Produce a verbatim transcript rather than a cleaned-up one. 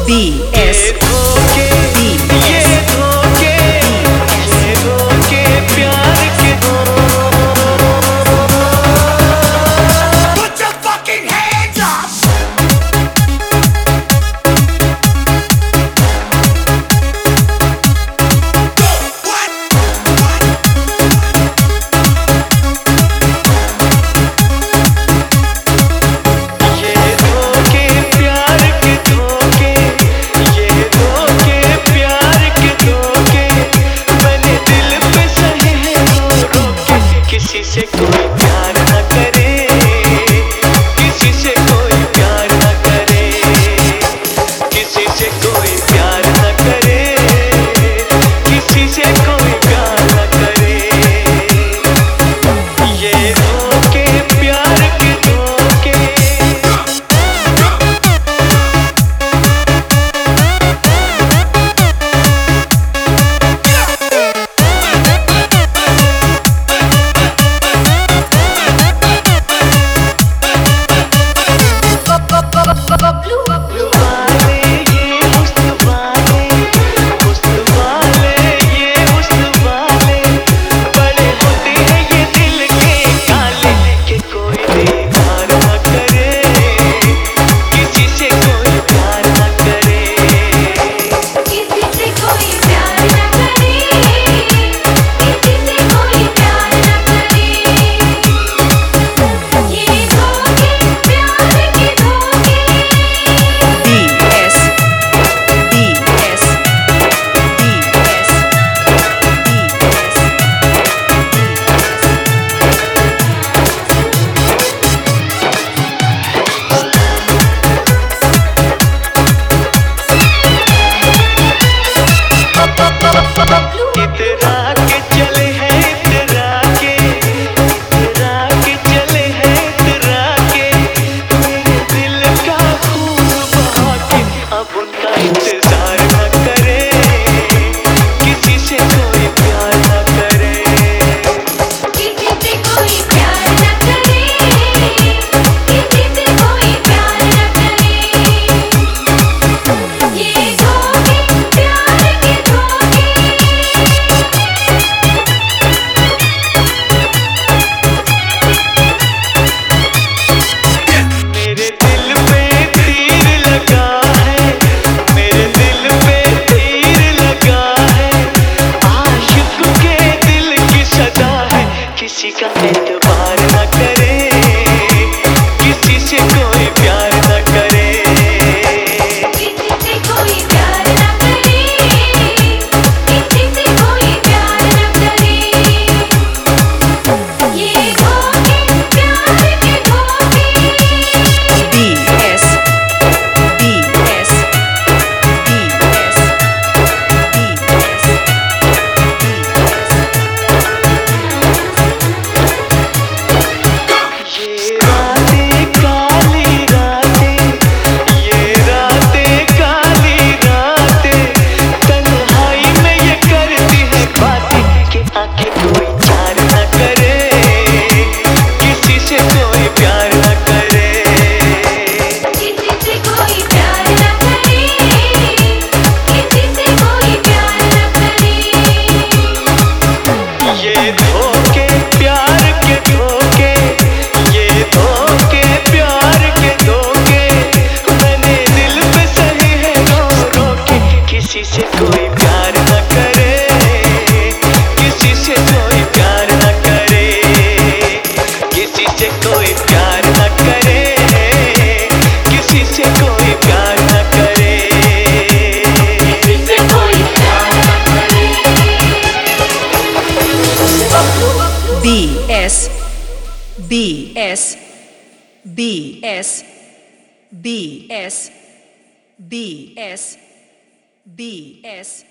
B S किसी से कोई प्यार न करे, किसी से कोई प्यार न करे, किसी से कोई प्यार न करे, किसी से कोई प्यार न करे। ये धोखे प्यार के धोखे, इतरा के चले हैं इतरा के, इतरा के चले हैं इतरा के, मेरे दिल का खून बहा के अब उनका इंतजार न करे, किसी से कोई प्यार न करे, किसी से कोई प्यार न करे, किसी से कोई प्यार न करे। ये धोखे प्यार के धोखे, मेरे दिल पे तीर लगा है, मेरे दिल पे तीर लगा है, आशिक के दिल की सदा है, किसी का एतबार न करे, किसी से कोई प्यार न करे, किसी से कोई प्यार न करे, किसी से कोई प्यार न करे। ये धोखे प्यार के धोखे, B S B S B S B S ये रातें काली रातें, ये रातें काली रातें, तन्हाई में ये करती है बातें कि आंखें कोई चार न करे, किसी से कोई प्यार न करे, किसी से कोई प्यार न करे, किसी से कोई प्यार न करे। ये धोखे प्यार के धोखे, ये धोखे प्यार के धोखे, मैंने दिल पे सही है रो रो के, किसी से कोई प्यार न करे, किसी से कोई प्यार न करे, किसी से कोई प्यार न करे, किसी से कोई प्यार न करे, किसी से कोई प्यार न करे। B S B S B S B S B S B S